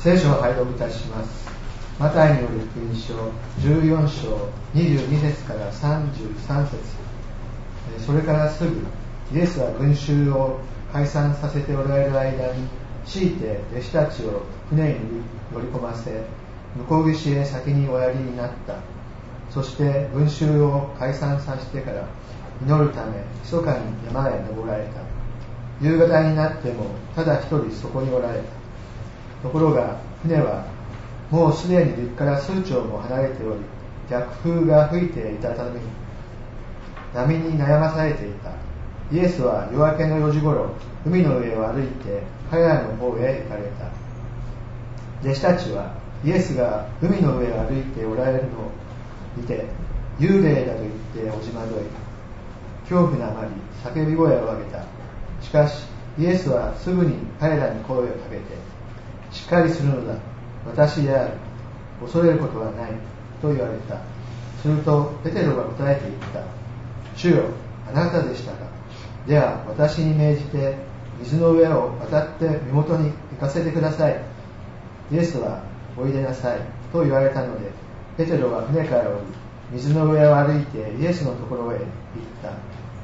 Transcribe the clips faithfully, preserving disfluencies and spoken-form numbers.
聖書を拝読いたします。マタイによる福音書じゅうよん章にじゅうに節からさんじゅうさん節。それからすぐイエスは群衆を解散させておられる間に強いて弟子たちを船に乗り込ませ、向こう岸へ先におやりになった。そして群衆を解散させてから祈るため密かに山へ登られた。夕方になってもただ一人そこにおられた。ところが船はもうすでに陸から数丁も離れており、逆風が吹いていたために波に悩まされていた。イエスは夜明けのよじごろ、海の上を歩いて彼らの方へ行かれた。弟子たちはイエスが海の上を歩いておられるのを見て、幽霊だと言っておじまどい、恐怖のあまり叫び声を上げた。しかしイエスはすぐに彼らに声をかけて、しっかりするのだ、私である、恐れることはないと言われた。するとペテロが答えて言った。主よ、あなたでしたか。では私に命じて水の上を渡って身元に行かせてください。イエスはおいでなさいと言われたので、ペテロは船から降り、水の上を歩いてイエスのところへ行った。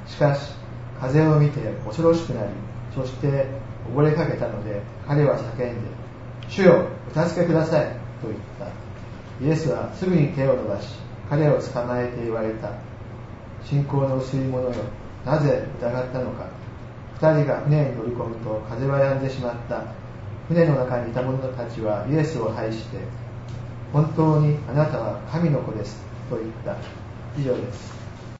しかし風を見て恐ろしくなり、そして溺れかけたので、彼は叫んで、主よ、お助けくださいと言った。イエスはすぐに手を伸ばし、彼を捕まえて言われた。信仰の薄い者よ、なぜ疑ったのか。二人が船に乗り込むと風は止んでしまった。船の中にいた者たちはイエスを拝して、本当にあなたは神の子ですと言った。以上です。